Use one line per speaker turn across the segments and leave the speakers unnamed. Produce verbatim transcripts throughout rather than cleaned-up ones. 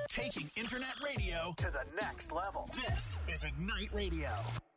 Taking internet radio to the next level. This is Ignite Radio.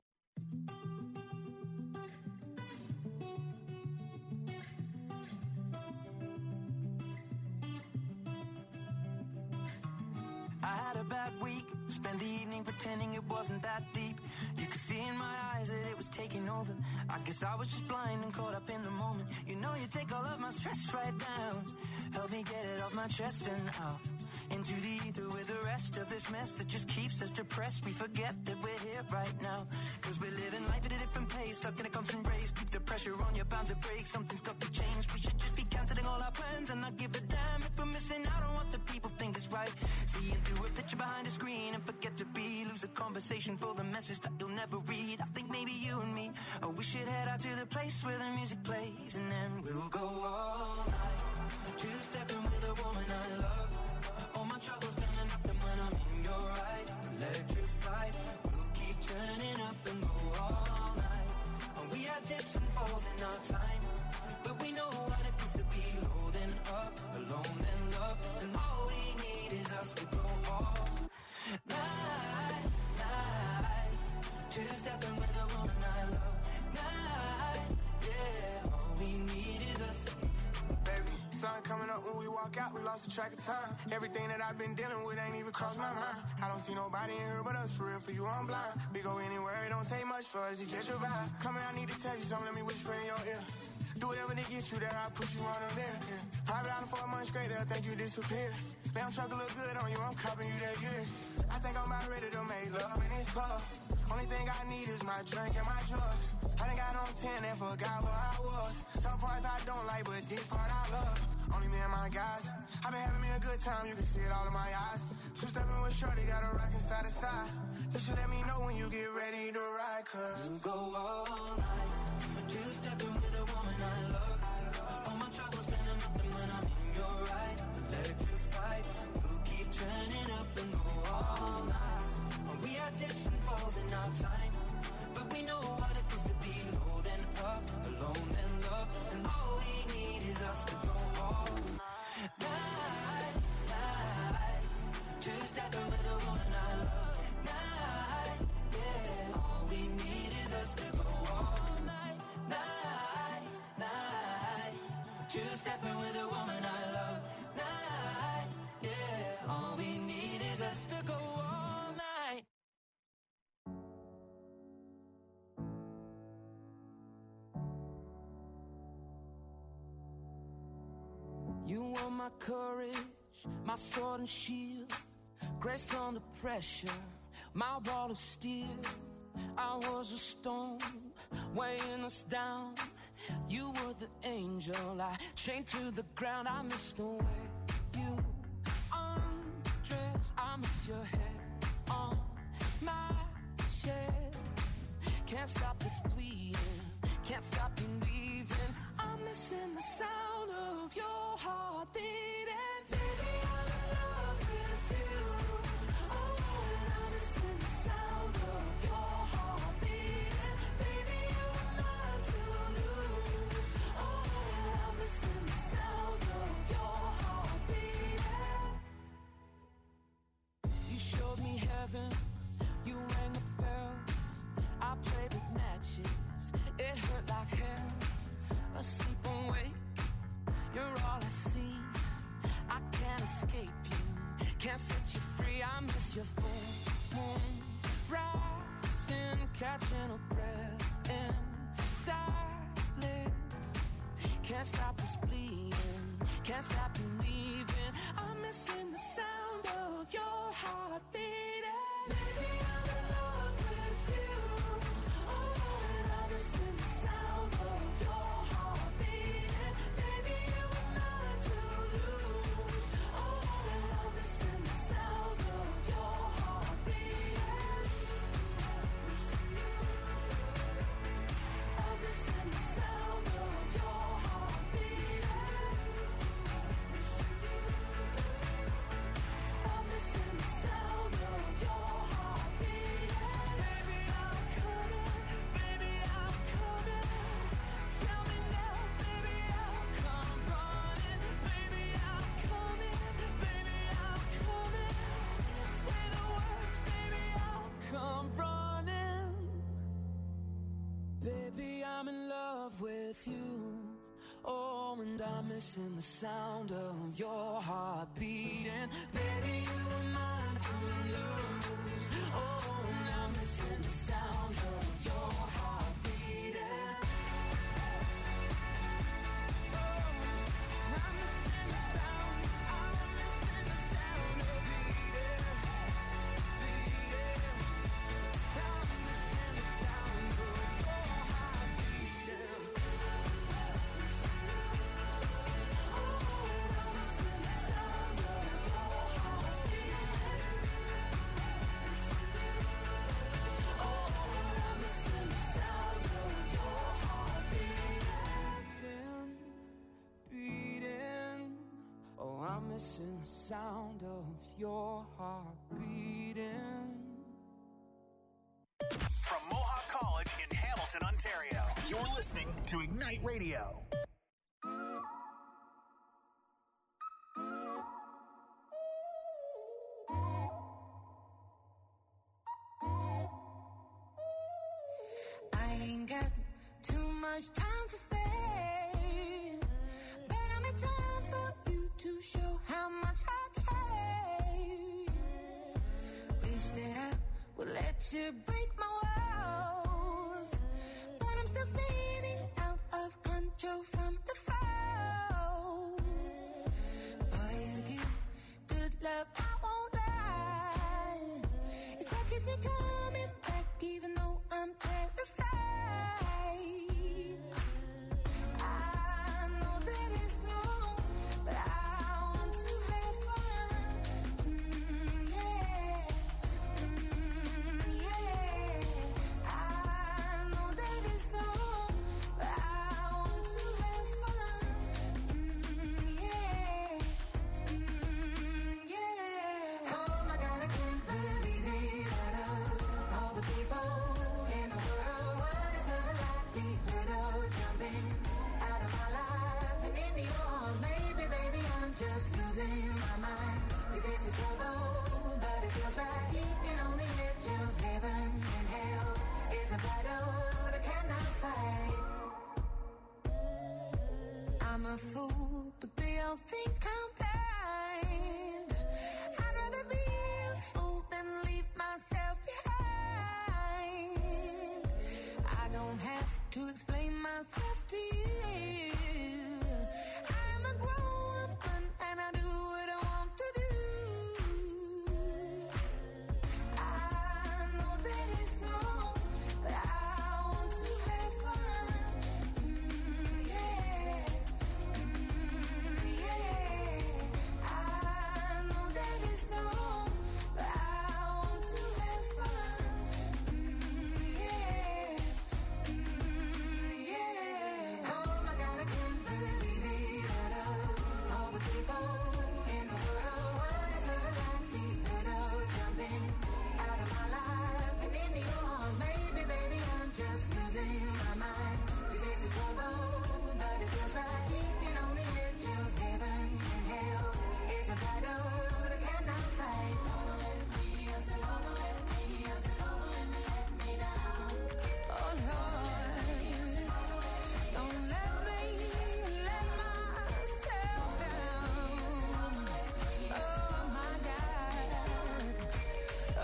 I had a bad week, spent the evening pretending it wasn't that deep. You could see in my eyes that it was taking over. I guess I was just blind and caught up in the moment. You know you take all of my stress right down. Help me get it off my chest and out into the ether with the rest of this mess that just keeps us depressed. We forget that we're here right now, cause we're living life at a different pace, stuck in a constant race. Keep the pressure on, you're bound to break. Something's got to change. We should just be cancelling all our plans and not give a damn if we're missing out on what the people think is right. Seeing through a picture behind a screen and forget to be. Lose the conversation for the message that you'll never read. I think maybe you and me, oh, we should head out to the place where the music plays, and then we'll go all night, two-stepping with a woman I love. All my troubles standing up, and when I'm in your eyes, electrified. We'll keep turning up and go all night. And we had dips and falls in our time, but we know what it feels to be low then up, alone then love. And all we need is us to go all night, night. Two-stepping with a woman I love. Night, yeah. All we need is us.
Baby, sun coming up when we walk out, we lost the track of time. Everything that I've been dealing with ain't even crossed my mind. I don't see nobody in here but us, for real, for you I'm blind. We go anywhere, it don't take much for us to catch your vibe. Come here, I need to tell you something, let me whisper in your ear. Do whatever to get you there, I'll push you on them there. Yeah. Private island for a month straight, they'll think you disappeared. Damn truck look good on you, I'm copping you that years. I think I'm about ready to make love in this club. Only thing I need is my drink and my drugs. I done got on ten and forgot where I was. Some parts I don't like, but this part I love. Only me and my guys. I've been having me a good time, you can see it all in my eyes. Two-stepping with shorty, got a rockin' side to side. You should let me know when you get ready to ride, cause
we'll go all night, two-stepping with a woman I love. All my troubles standing up, and when I'm in your eyes, electrified. We'll keep turning up and go all night. We had dips and falls in our time, but we know what it feels to be low then up, alone then love. And all we need is us to go all night, night. Two-stepping with a woman I love. Night, yeah. All we need is us to go all night, night, night. Two-stepping with a woman I love. Night, yeah. All we need is us to go all night. You were my courage, my sword and shield, grace under pressure, my wall of steel. I was a stone weighing us down. You were the angel I chained to the ground. I miss the way you undress. I miss your hair on my chest. Can't stop this bleeding, can't stop believing. I'm missing the sound of your heart beating. Baby, I'm in love with you. Oh, and I'm missing the sound of your heart beating. Baby, you are mine to lose. Oh, and I'm missing the sound of your heart beating. You showed me heaven, you rang the bells. I played with matches, it hurt like hell. Asleep awake, you're all I see. I can't escape you, can't set you free. I miss your full moon rising, catching a breath in silence. Can't stop this bleeding, can't stop believing. I'm missing the sound of your heart beating. Baby, I'm in love with you. Oh, and I'm missing the sound of your heart beating. Baby, you are mine to lose. Oh, and I'm missing the sound of your heart beating. I'm missing the sound of your heart beating. missing the sound of your heart beating. Baby, you were mine to lose. Oh, and I'm missing the sound of your heart beating. Oh, I'm missing the sound. I'm missing the sound of beating, beating. I'm missing the sound of your heart beating. Missing the sound of your heart beating.
From Mohawk College in Hamilton, Ontario, you're listening to Ignite Radio.
I ain't got too much time to spare, but I'm in time for you to show how much I care. Wish that I would let you break my walls, but I'm still spinning out of control from the fall. Boy, you give good love, I won't lie. It's what keeps me coming back even though I'm terrified. I know that it's wrong, but I want to have fun. Mm, yeah, mm, yeah. I know that it's wrong, but I want to have fun. Mm, yeah, mm, yeah. Oh my God, I can't believe it. Out of all the people in the world, what is the likelihood of jumping out of my life and into yours? Maybe, baby, I'm just losing my mind. 'Cause this is trouble, but it feels right. Keeping on the edge of heaven and hell is a battle that I cannot fight. I'm a fool, but they all think I'm blind. I'd rather be a fool than leave myself behind. I don't have to explain myself to you. I'm a grown woman and I do what I want to do. I know that it's wrong, but I want to have fun. Mm, yeah, mm, yeah. I know that it's wrong, but I want to have fun. Mm, yeah, mm, yeah. Oh my God, I can't believe it. Out of all the people in the world, what is the likelihood of jumping out of my life and into yours? Maybe, baby, I'm just losing my mind. 'Cause this is trouble, but it feels right. Keeping on the edge of heaven and hell is a battle that I cannot fight. Don't let me, I said, don't let me, I said, don't let me let me down. Oh Lord, don't let me let myself down. Oh my God. Oh,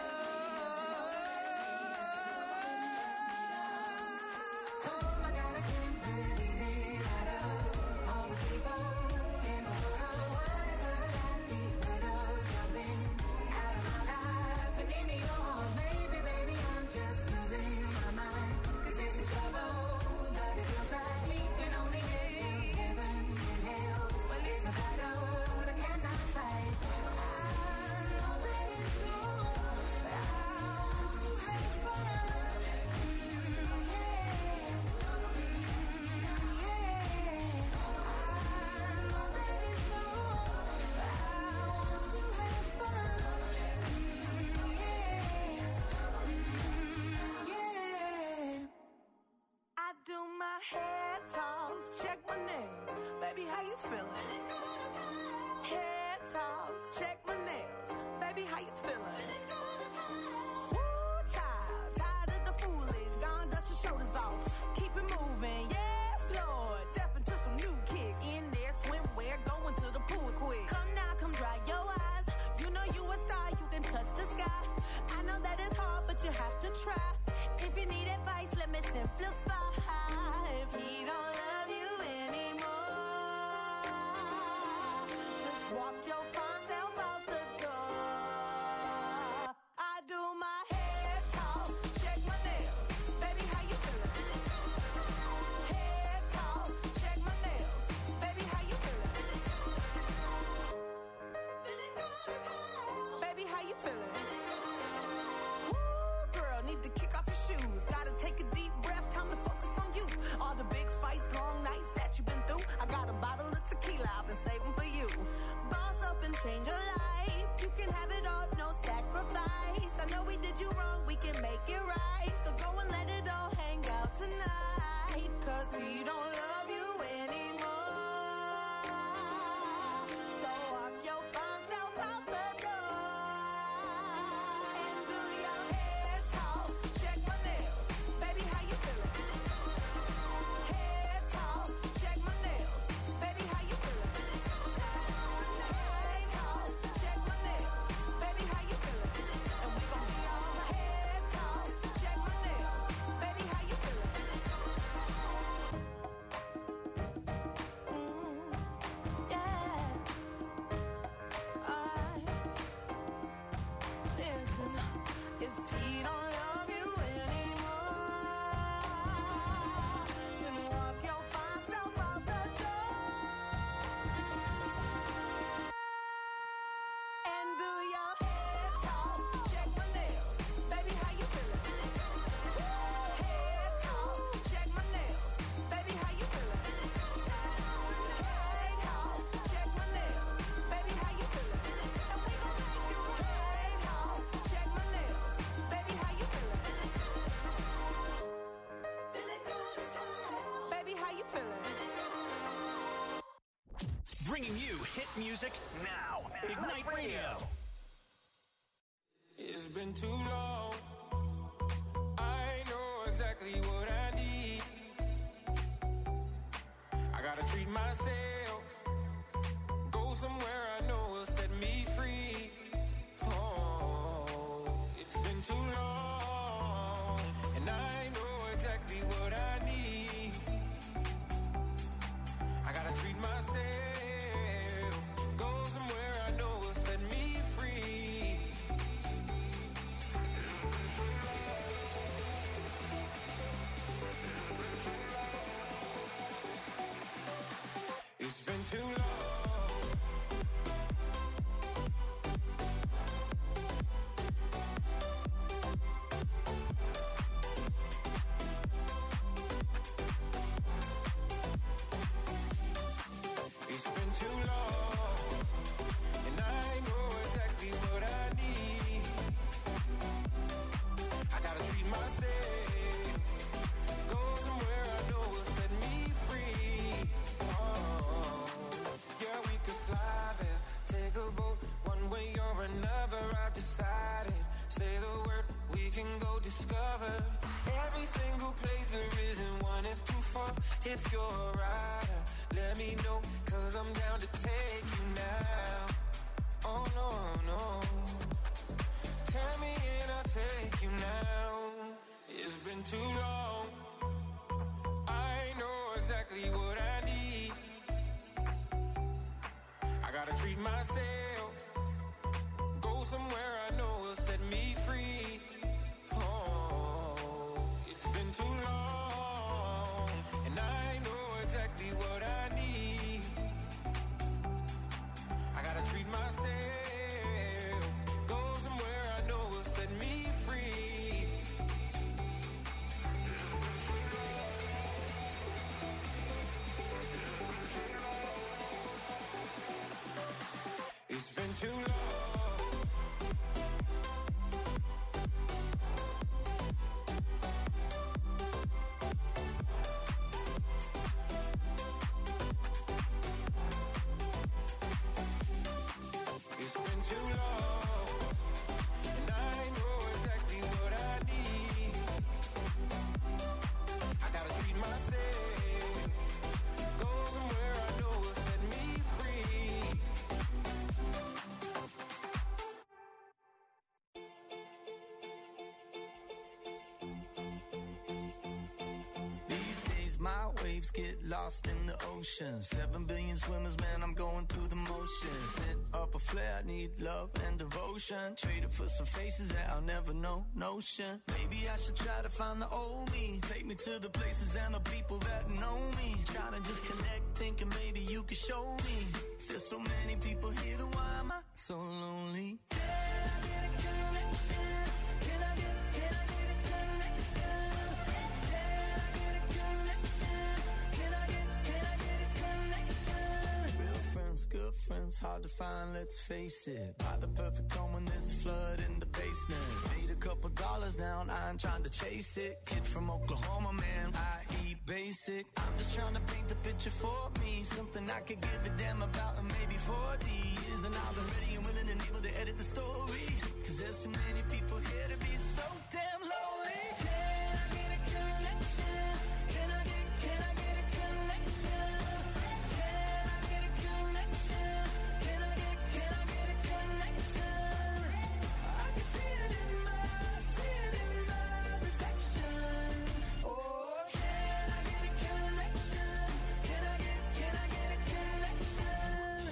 oh my God, I can't believe it. Out of all the people in the world, what is the likelihood of jumping out of my life and into yours? Maybe, baby, I'm just losing my mind. 'Cause this is trouble, but it feels right. Keeping on the edge of heaven and hell. Well, it's a battle that I cannot fight. I know that it's wrong, but I want to have fun. Mm, yeah, mm, yeah. I know that it's wrong, but I want to have fun. Mm, yeah, mm, yeah. I do my hair toss, check my nails. Baby, how you feeling? Hair toss, check my nails. Baby, how you feeling? Woo, child, tired of the foolish. Gone, dust your shoulders off. Keep it moving, yes, Lord. Step into some new kicks. In there,
and change your life. You can have it all, no sacrifice. I know we did you wrong, we can make it right. So go and let it all hang out tonight. Cause we don't love you anymore. So walk your fine self out the door. And do your hair talk, check my nails. Baby, how you feeling? Hair talk, check my nails. Baby, how you feeling? Hair talk, check my nails. Baby, how you feeling? And we gon' be all hair talk, check my nails. Baby, how you feeling? Mm, yeah. Alright. Listen, if he don't love you anymore, then walk your fine self out the door. And do your hair talk, check my nails. Baby, how you feeling? Hair talk, check my nails. Baby, how you feeling? Hair talk, check my nails. Baby, how you feeling? And we gon' make you hair talk, check my nails. Baby, how you feeling? Feeling good as hell. Baby, how you feeling?
Bringing you hit music now. Ignite Radio.
It's been too long. I know exactly what I need. I gotta treat myself. Go somewhere I know will set me free. Oh, it's been too long. And I know exactly what I need. I gotta treat myself. Go somewhere I know will set me free. It's been too long. It's been too long. And I know exactly what I need. I gotta treat myself. Go somewhere I know will set me free. Oh, yeah, we could fly there, take a boat, one way or another. I've decided. Say the word, we can go discover every single place there isn't one that's too far. If you're a rider, let me know, cause I'm down to take you now. Oh no, no. Tell me and I'll take you now. It's been too long. I know exactly what I need. I gotta treat myself. Go somewhere I know will set me free. Oh, it's been too long. And I know exactly what I need. I gotta treat myself. Go somewhere I know will set me free. It's been too long. It's been too long. And I know exactly what I need. I gotta treat myself. Go somewhere I know will set me free.
These days my waves get lost in the ocean. Seven billion swimmers, man, I'm going through the motions. Hit up a flare, I need love and devotion. Traded for some faces that I'll never know, notion. Maybe I should try to find the old me. Take me to the places and the people that know me. Try to just connect, thinking maybe you could show me. There's so many people here, then why am I so lonely? Can I get a connection? Can I get, can I get a connection? Can I get a connection? Can I get, can I get a connection? Real friends, good friends, hard to find, let's face it. Buy the perfect home when there's a flood in the basement. Need a couple dollars now, I ain't trying to chase it. Kid from Oklahoma, man, I eat basic. I'm just trying to paint the picture for me, something I could give a damn about in maybe forty years. And I'll be ready and willing and able to edit the story, cause there's so many people here to be so damn lonely. Can I get a connection? Can I get, can I get a connection? Can I get a connection? Can I get, can I get a connection? I can see it in my, see it in my reflection. Oh, can I get a connection? Can I get, can I get a connection?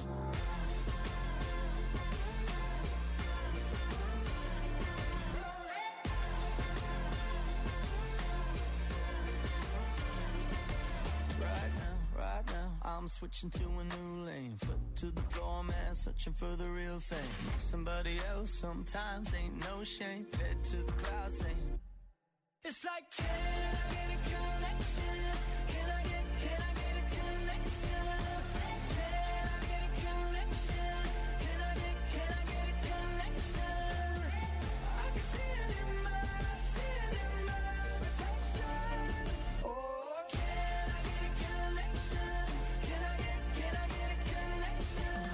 Right now, right now, I'm switching to a new lane. Foot to the floor, man, searching for the real thing. Somebody else sometimes ain't no shame. Head to the clouds saying, it's like, can I get a connection? Can I get, can I get a connection? Can I get a connection? Can I get, can I get a connection? I can see it in my, see it in my reflection. Oh, can I get a connection? Can I get, can I get a connection?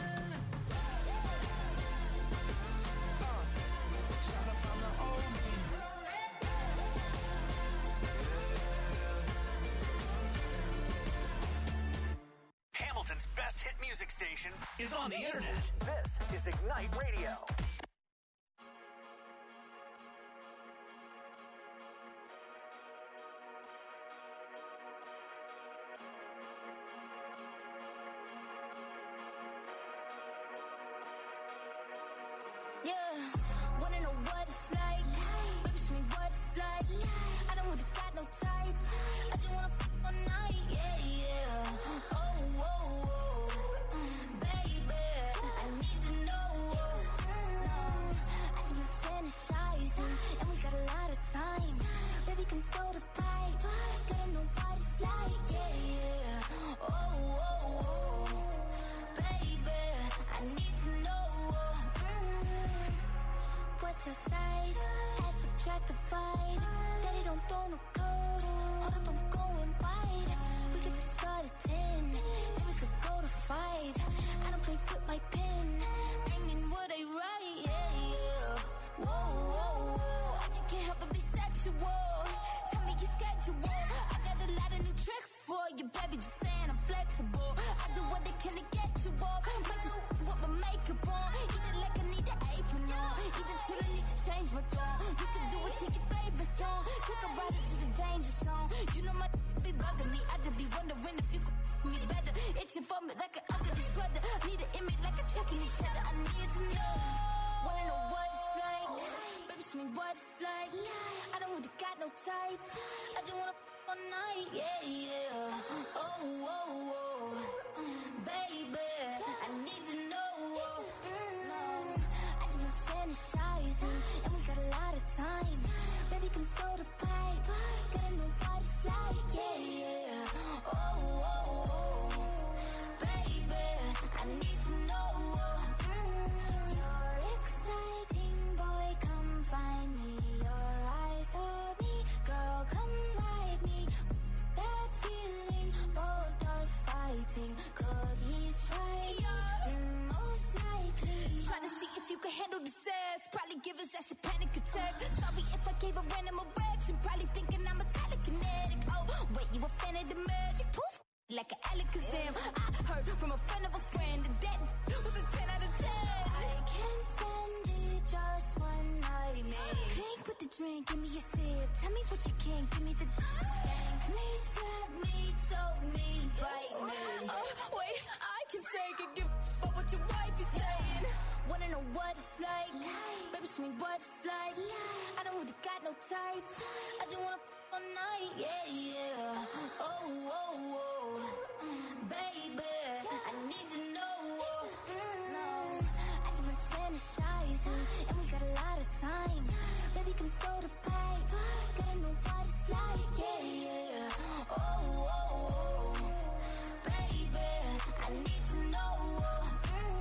Uh, trying to find the old me.
Hamilton's best hit music station is on the internet. This is Ignite Radio.
Yeah, wanna know what it's like? Baby, show me what it's like. I don't really got no tights. I just wanna f*** all night, yeah, yeah. Oh, oh, oh, baby, I need to know. Mm, I just been fantasizing, and we got a lot of time. Baby, come throw the pipe. Gotta know what it's like, yeah, yeah. Oh, oh, oh, baby, I need to know. Mm, what's your size? Add, subtract, divide. Daddy don't throw no code. Hold up, I'm going wide. We could just start at ten, then we could go to five. I don't play with my pen. I mean what I write, yeah, yeah. Whoa, whoa, whoa. I just can't help but be sexual. Tell me your schedule. I got a lot of new tricks for you, baby. Just saying I'm flexible. I do what I can to get you off. Might just with my makeup on. Either like I need an apron on. Either till I need to change my tone. You can do it to your favorite song. Take a ride into the danger zone. You know my be bugging me. I just be wondering if you could me better. Itching for me like an ugly sweater. Need an image like a checking each other. I need to know. Wanna know what it's like? Baby, show me what it's like. I don't really got no tights. I just wanna f*** all night, yeah, yeah. Oh, oh, oh, baby, I need to know. Mm, I just been fantasizing, and we got a lot of time. Baby, come throw the pipe. Gotta know what it's like, yeah, yeah. Oh, oh, oh, baby, I need to know. Mm, you're exciting, boy, come find me. Your eyes told me, girl, come ride me. That feeling, both us fighting. Could he try? Mm, most likely. Trying to see if you can handle the sass. Probably give us that's a panic attack. Sorry if I gave a random erection. Probably thinking I'm a telekinetic. Oh, wait, you a fan of the magic? Poof, like an Alakazam. I heard from a friend of a friend that that was a ten out of ten. I can't stand it, just one night, man. Drink with the drink, give me a sip. Tell me what you can, give me the spank me, slap me, choke me, bite me. Oh, wait, I can take it, give up what your wife is saying. Wanna know what it's like? Baby, show me what it's like. I don't really got no tights. I just wanna f*** all night, yeah, yeah. Oh, oh, oh, baby, I need to know. Mm, I just been fantasizing, and we got a lot of time. Baby, come throw the pipe. Gotta know what it's like, yeah, yeah. Oh, oh, oh, baby, I need to know. Mm,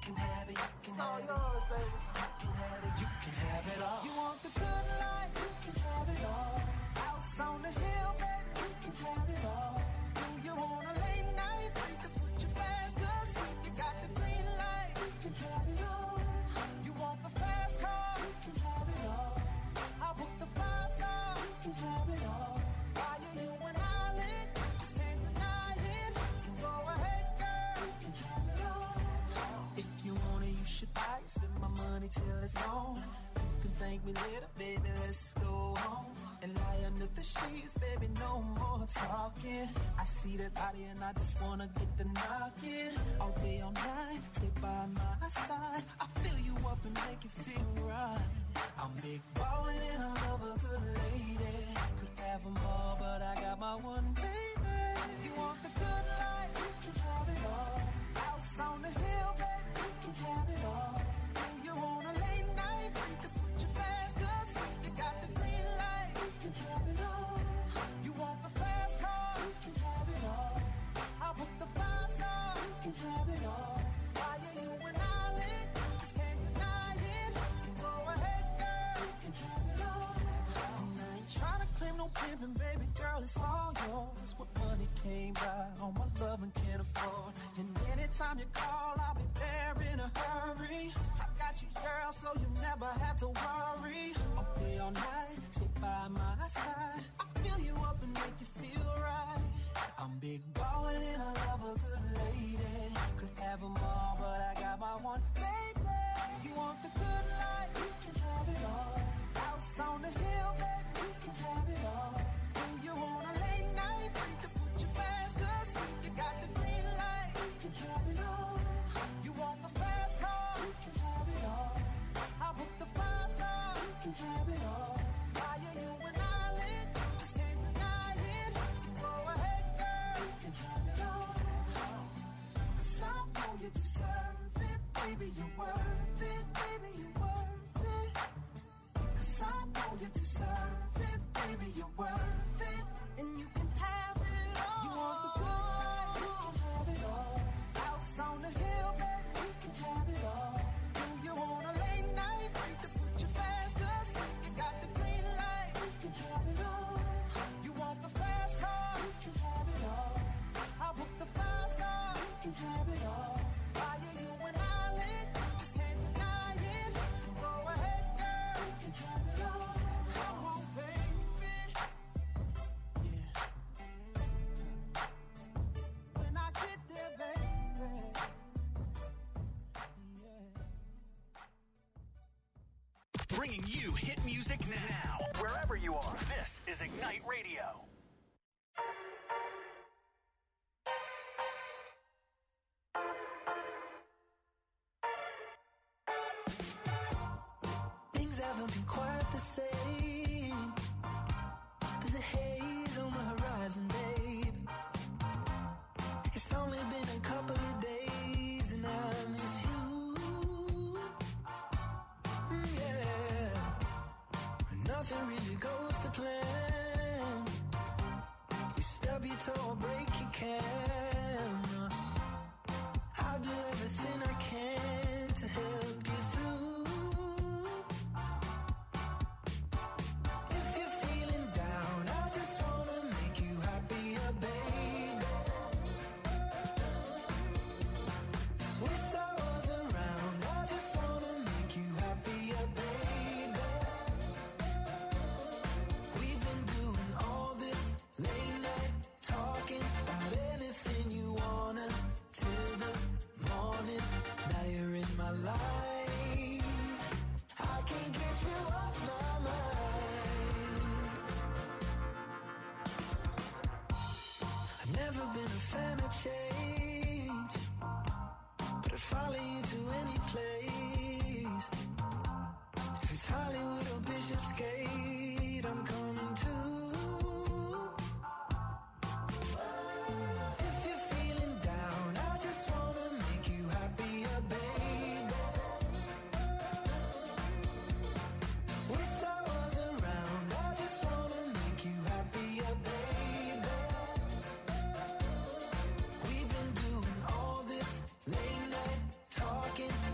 can have it, you can have it. Yours, baby. You can have it, you can have it all. You want the good life, you can have it all. House on the hill, baby, you can have it all. You want a late night, you can put your fast asleep. You got the green light, you can have it all. You want the fast car, you can have it all. I book the five star, you can have it all. Why are you and Holland? Just can't deny it. So go ahead, girl, you can have it all. If you want it, you should buy it. Spend my money till it's gone. You can thank me later, baby, let's go home. And lie under the sheets, baby, no more talking. I see that body and I just wanna get the knocking. All day, all night, stay by my side. I fill you up and make you feel right. I'm big ballin' and I love a good lady. Could have them all, but I got my one baby. You want the good life, you can have it all. House on the hill, baby, you can have it all. You want a late night, you can put your fast asleep. You got the green light, you can have it all. You want the fast car, you can have it all. I book the five star, you can have it all. Why are you and Holland? Just can't deny it. So go ahead, girl, you can have it all. And I ain't trying to claim no pimpin', baby girl, it's all yours. What money came by, all my love and can't afford. And anytime you call, I'll be there in a hurry. I got you, girl, so you never have to worry. All day, all night, stay by my side. I fill you up and make you feel right. I'm big ballin' and I love a good lady. Could have them all, but I got my one baby. You want the good life, you can have it all. House on the hill, baby, you can have it all. When you want a late night, you can put your fast asleep. You got the green light, you can have it all. You want the fast car, you can have it all. I book the five star, you can have it all. Why are you and Holland? Just can't deny it. So go ahead, girl, you can have it all. 'Cause I know you deserve it, baby, you're worth it, baby, you're worth it. 'Cause I know you deserve it, baby, you're worth it. And you can have it all. You want the good life, you can have it all. House on the hill, baby, you can have it all. When you want a late night, you can put your fast asleep. You got the green light, you can have it all. You want the fast car, you can have it all. I book the five star, you can have it all. Why are you and Holland? Just can't deny it. So go ahead, girl, you can have it all. Come on, baby. Yeah. When I get there, baby. Yeah.
Bringing you hit music now, wherever you are. This is Ignite Radio.
Things haven't been quite the same. There's a haze on the horizon, babe. It's only been a couple of days and I miss you. Mm, yeah. Nothing really goes to plan. You stub your toe or break your camera. I'll do everything I can to help you through. If you're feeling down, I just wanna make you happier, baby. Wish I was around, I just wanna make you happier, baby. We've been doing all this late night talking about anything you wanna till the morning. Now you're in my life, I can't get you off my mind. I've never been a fan of change, but I'd follow you to any place. If it's Hollywood or Bishopsgate, I'm coming too. If you're feeling down, I just wanna make you happier, baby. Wish I was around, I just wanna make you happier, baby. We've been doing all this late night talking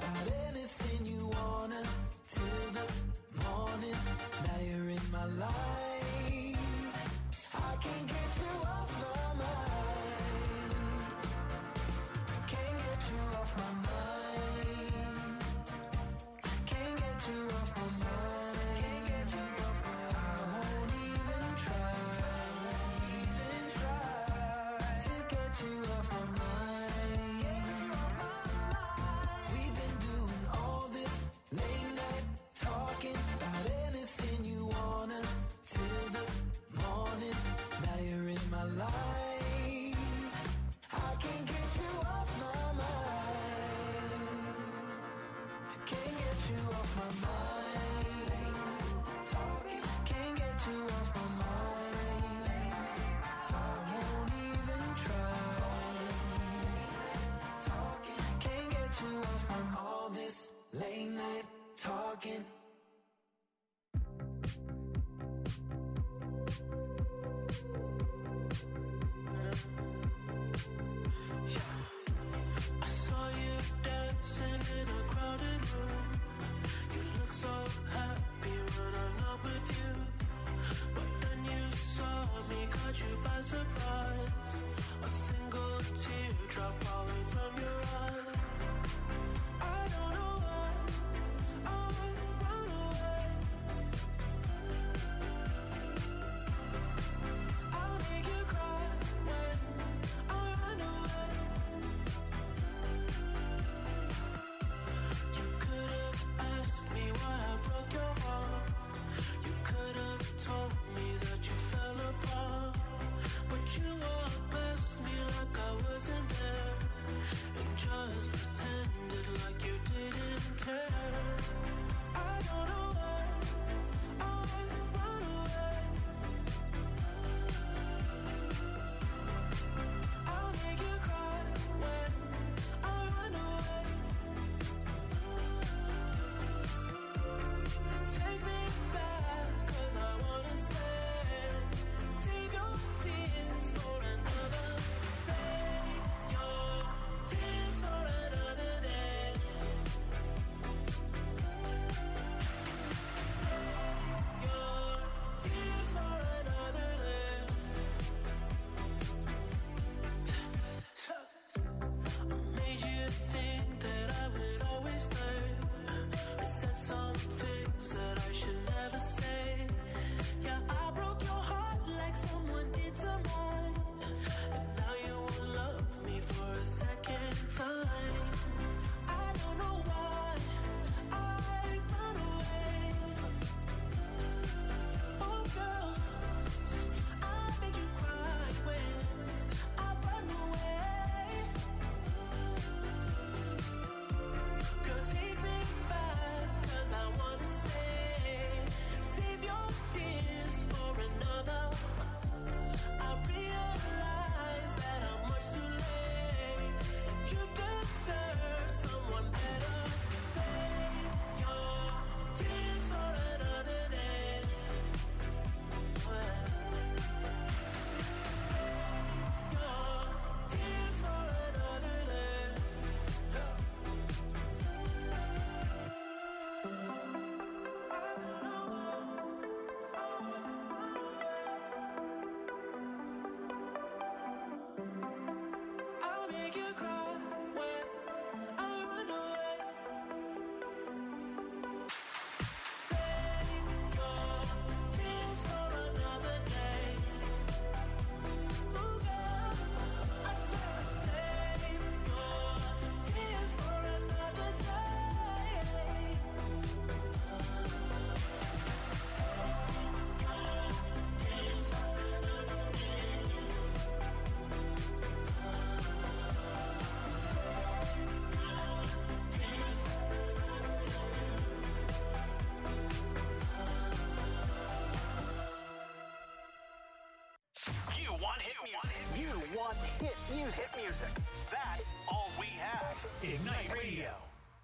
choose hit music. That's all we have. Ignite Radio.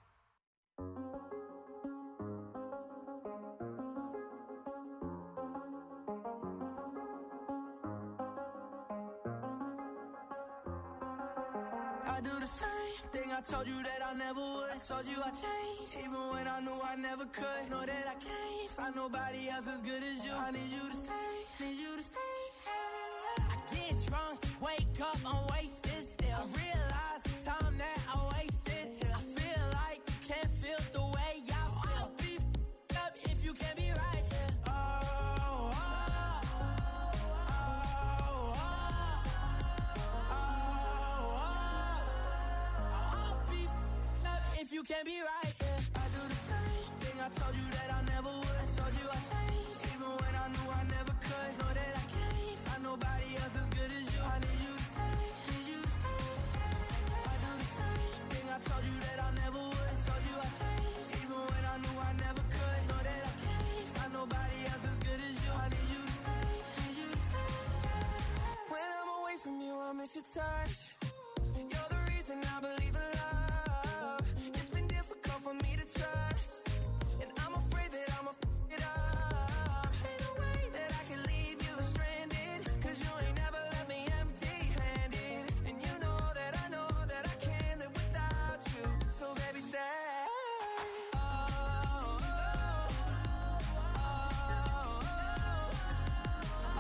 I do the same thing I told you that I never would. I told you I changed, even when I knew I never could. Know that I can't find nobody else as good as you. I need you to stay, need you to stay. I get drunk, wake up, I'm wasted still. I realize the time that I wasted here. I feel like you can't feel the way I feel. I'll be f***ed up if you can't be right here. Oh, oh, oh, oh, oh, oh. I'll be f***ed up if you can't be right here. I do the same thing I told you that I never would. I told you I changed, even when I knew I never could. Know that I can't find nobody else as good as you. I need you to stay, need you to stay. I do the same thing I told you that I never would. I told you I changed, even when I knew I never could. Know that I can't find nobody else as good as you. I need you to stay, need you to stay. When I'm away from you, I miss your touch. You're the reason I believe in love. It's been difficult for me to trust, and I'm afraid that I'ma f*** it up. Ain't no way that I can leave you stranded, cause you ain't never left me empty-handed. And you know that I know that I can't live without you. So baby, stay. Oh, oh, oh, oh,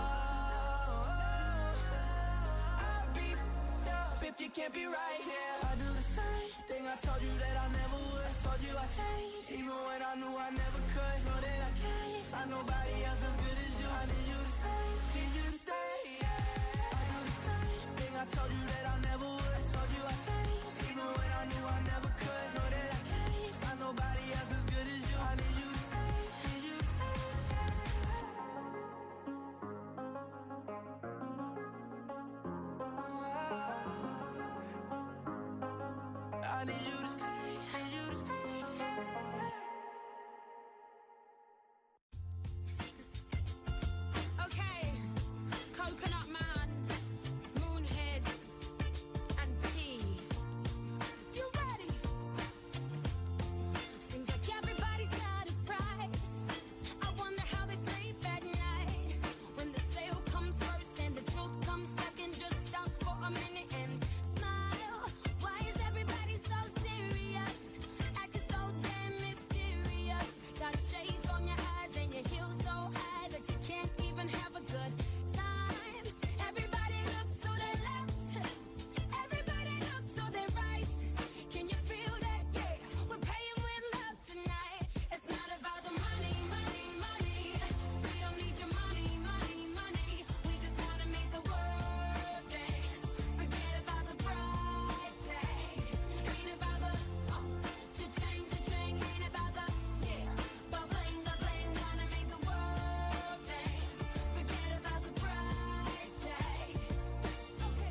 oh. I'll be f***ed up if you can't be right here. I do the same thing I told you that I never would. I told you I changed, even when I knew I never could. Know that I can't find nobody else as good as you. I need you to stay, need you to stay. I do the same thing I told you that I never would. I told you I changed, even when I knew I never could. Know that I can't find nobody else as good as you. I need you to stay, need you to stay. I need you to stay, need you to stay.
Okay, Coconut Man, Moonhead, and P. You ready? Seems like everybody's got a price. I wonder how they sleep at night. When the sale comes first and the truth comes second, just stop for a minute and smile. Why is everybody so serious? Acting so damn mysterious. Got shades on your eyes and your heels so high that you can't even have a good time. Everybody look to the left. Everybody look to the right. Can you feel that? Yeah, we're paying with love tonight. It's not about the money, money, money. We don't need your money, money, money. We just wanna make the world dance. Forget about the price tag. Ain't about the oh, cha-ching, cha-ching. Ain't about the yeah, ba-bling, ba-bling. Wanna make the world dance. Forget about the price tag. Okay,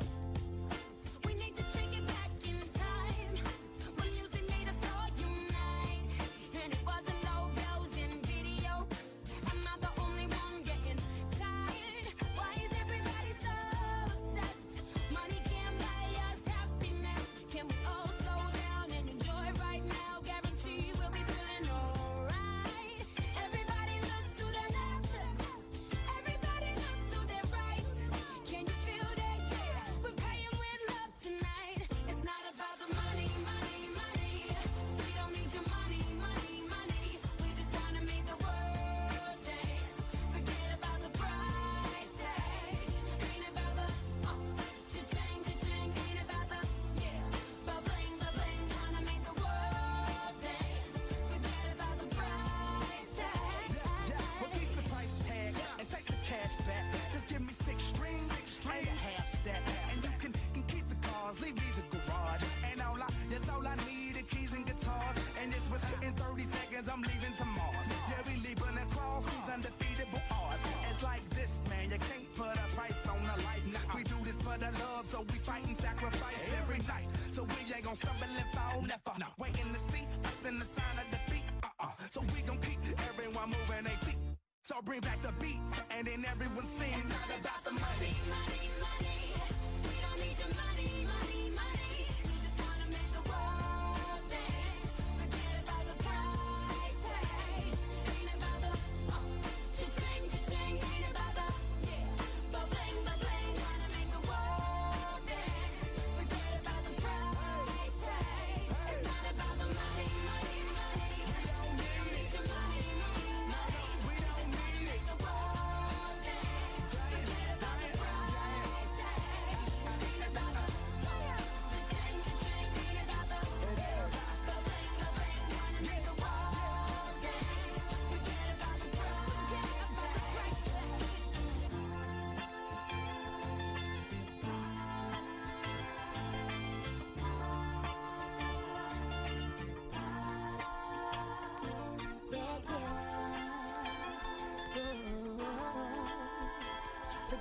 we need to take it back in time when music made us all unite, and it wasn't low blows in video. Am I the only one getting tired? Why is everybody so obsessed? Money can't buy us happiness. Can we all slow down and enjoy right now? Guarantee we'll be feeling alright. Everybody look to the left. Everybody look to the right. Can you feel that? Yeah, we're paying with love tonight. It's not about the money, money, money. We don't need your money, money, money. We just wanna make the world dance. Forget about the price tag. Ain't about the oh, cha-ching, cha-ching. Ain't about the yeah, ba-bling, ba-bling. Wanna make the world dance. Forget about the price tag.
Well, keep the price tag and take the cash back. Just give me six strings, six strings, and a half stack. And you can, can keep the cars, leave me the garage. And all I, that's all I need, the keys and guitars. And it's within thirty seconds, I'm leaving to Mars. Yeah, we leaving across these undefeatable odds. It's like this, man, you can't put a price on a life. Nah, we do this for the love, so we fight and sacrifice every night. So we ain't gonna stumble and fall, never. Waiting to see us in the sign of defeat. Uh-uh. So we gon' keep everyone moving their feet. So bring back the beat, and then everyone sings.
It's not about the money, money, money. We don't need your money, money.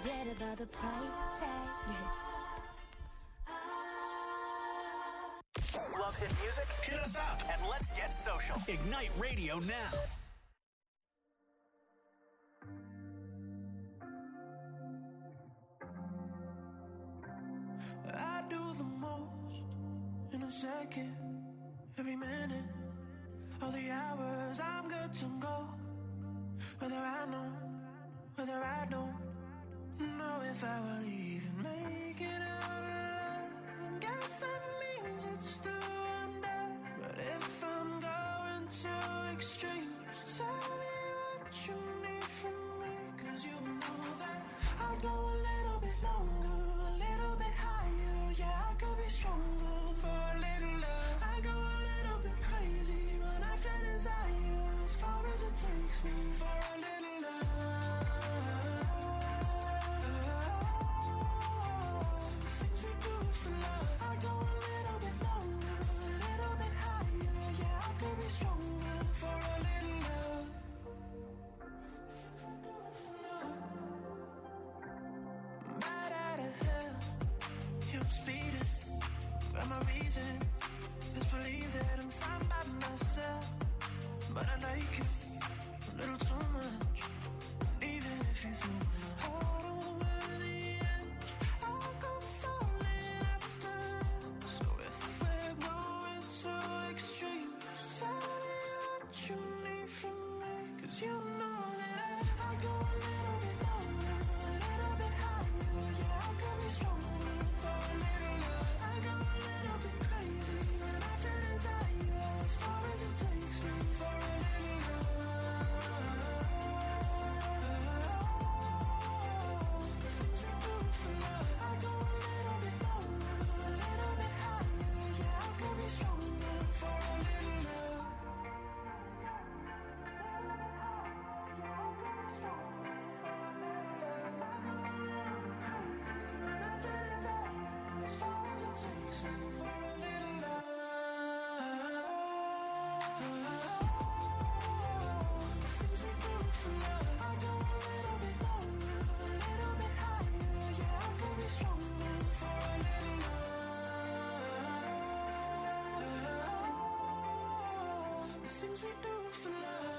forget about the price tag.
Love hit music? Hit us up and let's get social. Ignite Radio now.
I do the most in a second, every minute, all the hours I'm good to go. Whether I know, whether I don't know if I will even make it out alive. I guess that means it's do or die. But if I'm going to extremes, tell me what you need from me. Cause you know that I'll go a little bit longer, a little bit higher. Yeah, I could be stronger for a little love. I go a little bit crazy when I feel desire, as far as it takes me for a little love. Things we do for love. I go a little bit longer, a little bit higher. Yeah, I could be stronger for a little love. Things we do for love. Right out of hell, yeah, I'm speeding. But my reason is believe that I'm fine by myself. But I like you a little too much. Even if you threw my heart over the edge, I'll go falling after. So if we're going to extremes, tell me what you need from me. Cause you know that I, I go a little bit longer, a little bit higher. Yeah, I could be stronger for a little love. I go a little bit crazy when I feel desire, as far as it takes me for a little love. The things we do for love. I go a little bit longer, a little bit higher. Yeah, I could be stronger for a little love. As far as it takes me for a little love. Things we do for love. I go a little bit longer, a little bit higher. Yeah, I could be stronger for a little love. The things we do for love.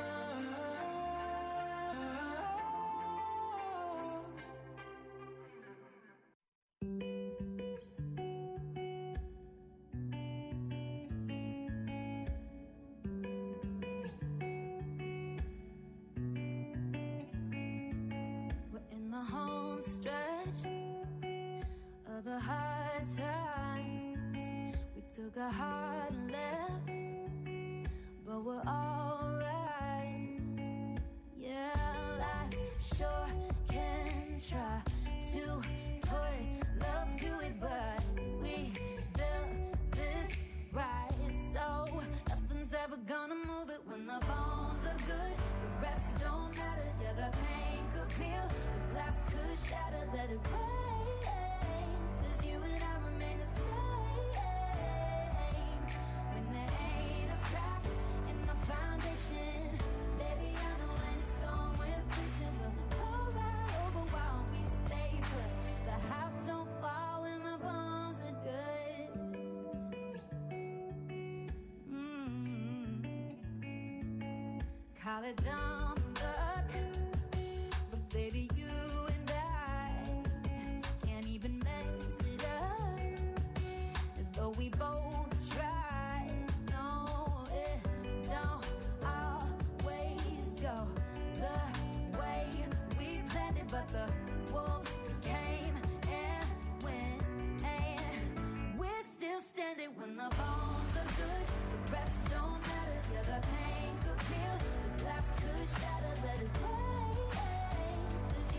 We're in the home stretch of the hard times. We took a hard left, but we're alright. Yeah, life sure can try to put love to it, but we built this right, so nothing's ever gonna move it. When the bones are good, the rest don't matter. Yeah, the pain could peel, the glass could shatter. Let it rain, cause you and I remain the same. When there ain't a crack in the foundation, baby, I know when it's gone, we're fixing. We'll go right over while we stay put. The house don't fall when the bones are good. Mm. Call it dumb luck, but baby, you and I can't even mess it up. Though we both try, no, it don't always go the way we planned it. But the wolves came and went, and we're still standing. When the bones are good, the rest don't matter. Yeah, the pain could peel, the glass could shatter. Let it rain, cause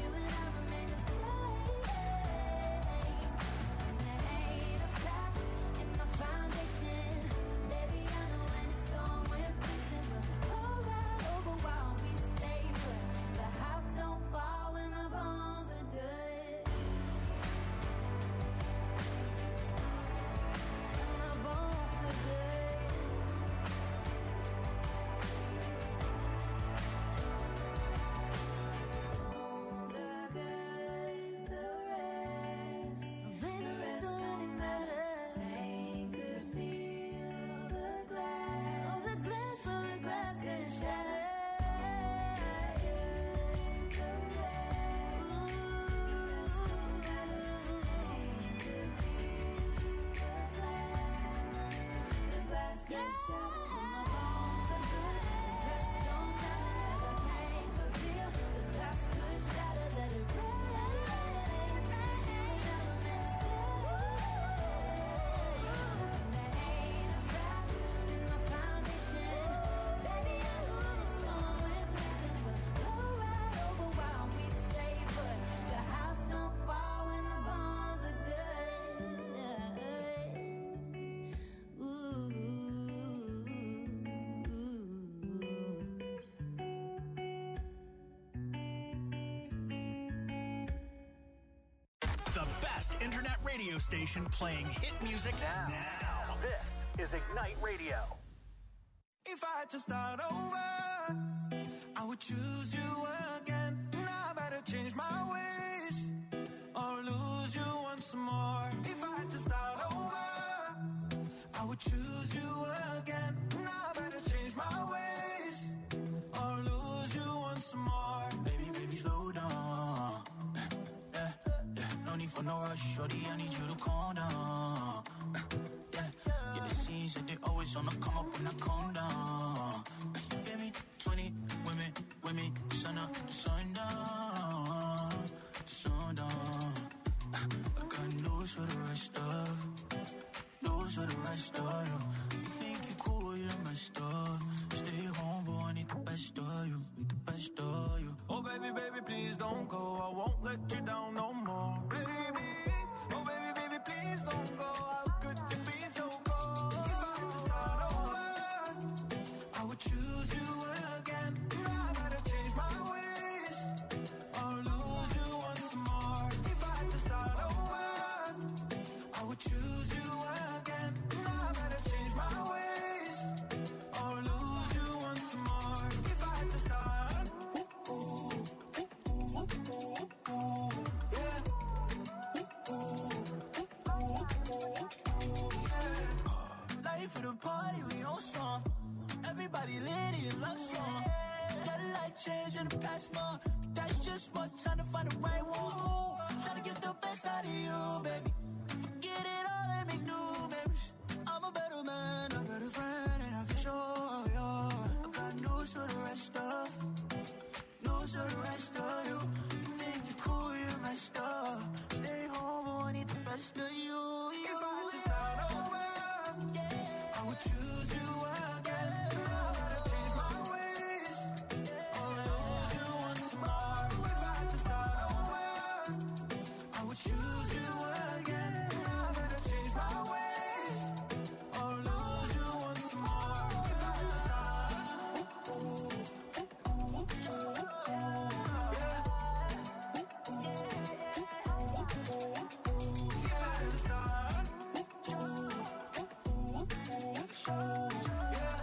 internet radio station playing hit music now. now. This is Ignite Radio.
If I had to start over, I would choose you again. Now I better change my ways or lose you once more. If I had to start over, I would choose you again. Now I better change my ways or lose you once more. Baby, baby, slow down. Yeah, yeah, no need for no rush, shorty, I need you to calm down. Yeah, yeah, the scenes that they always on the come up when I calm down. You feel me? twenty women, women, sun up, sun down, sun down. I got news for the rest of, news for the rest of you. You think you cool, you're messed up. Stay home, boy, I need the best of you, need the best of you. Oh baby, baby, please don't go, I won't let you down no more. Baby, oh baby, baby, please don't go. How could you be so cold? If I had to start over, I would choose you again. Now I better change my ways or lose you once more. If I had to start over, I would choose you again. Now I better change my ways or lose you once more. If I had to start, ooh, ooh, ooh, ooh, ooh, ooh, yeah. Ooh, ooh, ooh, ooh, ooh, yeah. Life of the party, we on song. Everybody lit in love song. Got life change in the past month. That's just more time to find the right one. Trying to get the best out of you, baby. Forget it all and make new memories. I'm a better man, a better friend, and I can show you. I got news for the rest of, news for the rest of you. You think you're cool, you're messed up. Stay home, but I need the best of you. If I had to start over, yeah, I would choose you again. Now I gotta change my ways or lose you once more. If I had to start over, I would choose you again. Now I better change my ways or lose you once more. If I had to start, ooh, ooh, ooh, ooh, ooh, ooh, yeah. Ooh, ooh, ooh, ooh, ooh, ooh. If I had to start, ooh, ooh, ooh, ooh, ooh, ooh, yeah.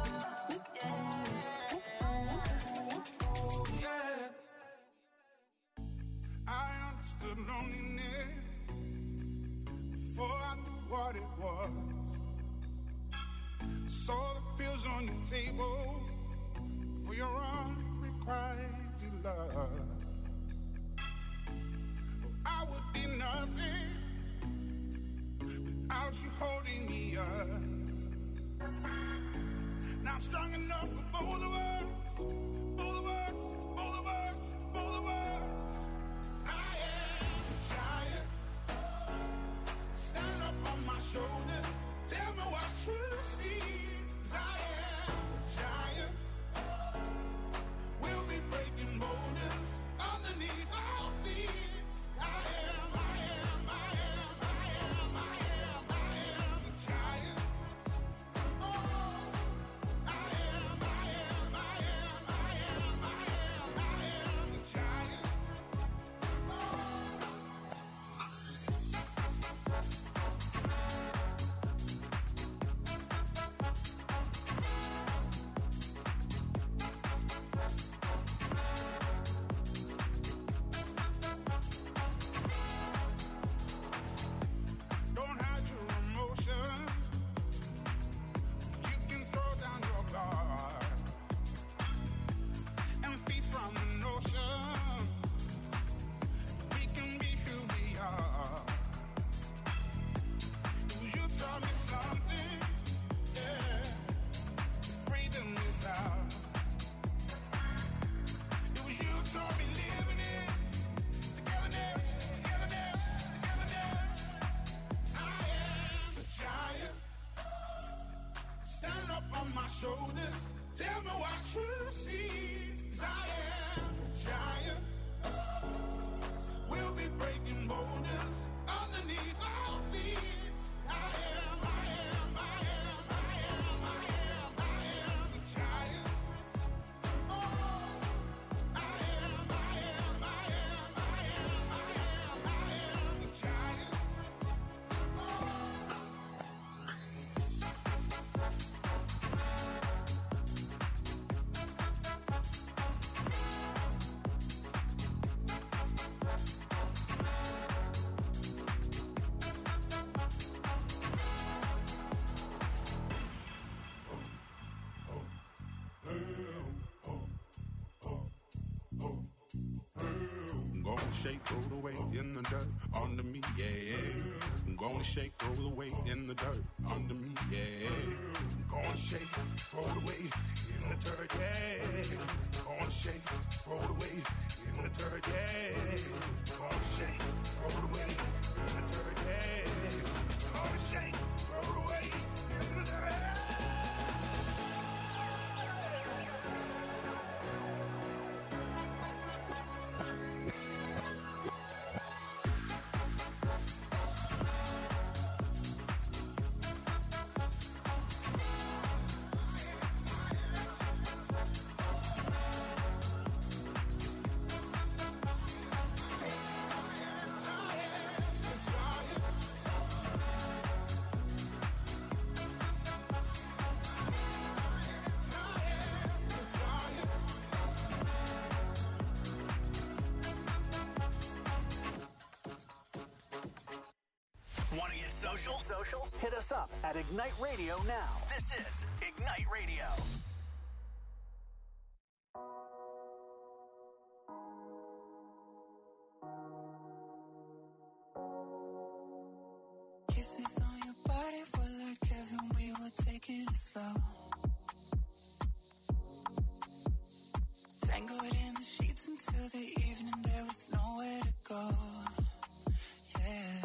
I understood loneliness before I knew what it was. I saw the pills on your table for your unrequited love. I would be nothing without you holding me up. Now I'm strong enough for both of us, both of us, both of us, both of us. I am a giant. Stand up on my shoulders. Tell me what you see. 'Cause I am a giant. We'll be breaking boulders underneath our feet. I am, I am, I am, I am, I am, I am the giant. Oh, I am, I am, I am, I am, I am, I am the giant.
shake, roll away in the dirt under me, yeah. I'm gonna shake, roll away in the dirt under me, yeah. I'm gonna shake, roll away in the dirt, yeah. I'm gonna shake, roll away in the dirt, yeah. I'm gonna shake, roll away in the dirt, yeah. I'm gonna shake, roll away in the dirt.
Want to get social? Social? Hit us up at Ignite Radio now. This is Ignite Radio.
Kisses on your body were like heaven, we were taking it slow. Tangled in the sheets until the evening, there was nowhere to go. Yeah.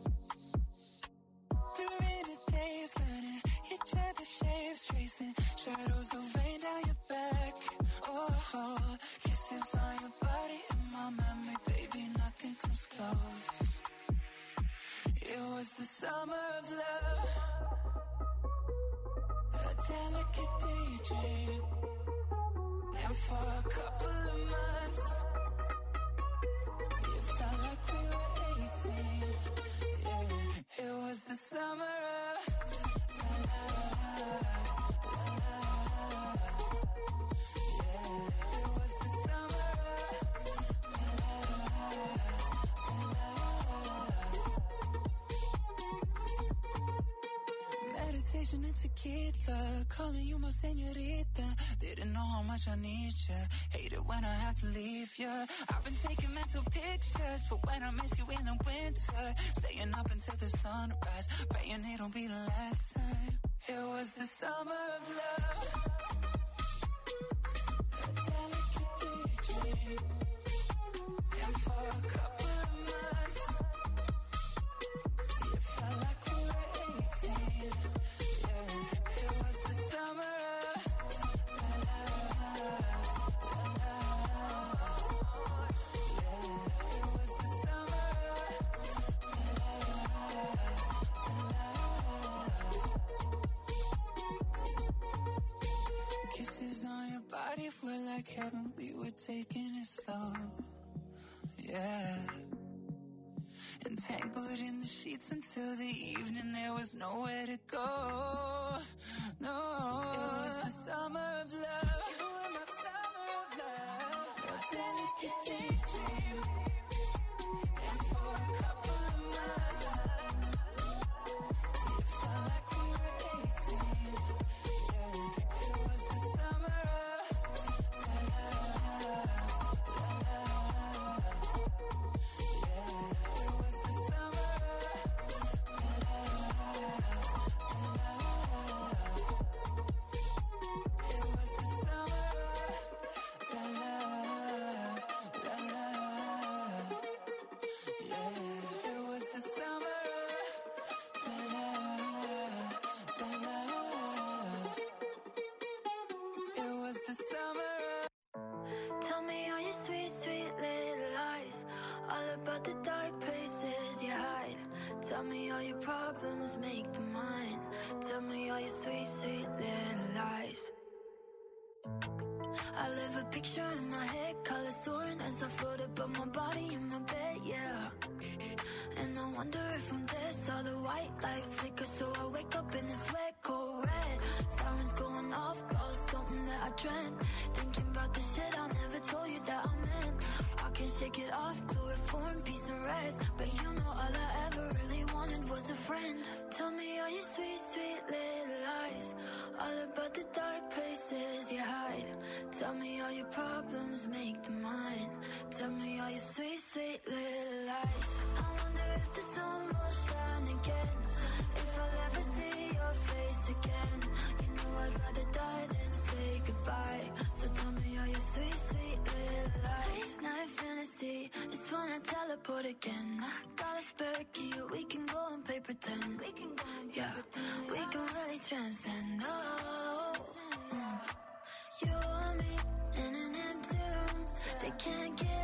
During the days, learning each other's shapes, tracing shadows of rain down your back. Oh, oh, kisses on your body in my memory, baby, nothing comes close. It was the summer of love, a delicate daydream, and for a couple of months, it felt like we were eighteen. Yeah, it was the summer of la la la la. Yeah, it was the summer of la la la. Meditation and tequila, calling you my señorita. Didn't know how much I need ya. Hate it when I have to leave ya. I've been taking mental pictures for when I miss you in the winter. Staying up until the sunrise, praying it'll be the last time. It was the summer of love, a delicate daydream, and for a couple of months, it felt like we were eighteen. Yeah, it was the summer of la la la la. Yeah, it was the summer of la la la. Kisses on your body were like heaven, we were taking it slow. Yeah. Entangled in the sheets until the evening, there was nowhere to go. No, it was the summer of love. You were my summer of love, a delicate daydream, and for a couple of months, it felt like we were eighteen. Yeah, it was the summer of la la la la. Yeah, it was the summer of la la la la. It was the summer of la la la la. Yeah, it was the summer of la la la la. It was the summer of.
Tell me all your sweet, sweet little lies, all about the dark places you hide. Tell me all your problems, make them mine. Tell me all your sweet, sweet little lies. I live a picture in my head, colors soaring as I float above my body in my bed, yeah. And I wonder if I'm dead, saw the white light flicker, so I wake up in this sweat cold red. Sirens going off, about something that I dreamt. Thinking about the shit I never told you that I meant. I can shake it off, chloroform, peace and rest. But you know all I ever really wanted was a friend. Tell me all your sweet, sweet little lies, all about the dark places you hide. Tell me all your problems, make them mine. Tell me all your sweet, sweet little again. I got a spare key, we can go and play pretend. We can go and play yeah, pretend. We can really transcend. Oh, mm. You and me in an empty room. They can't get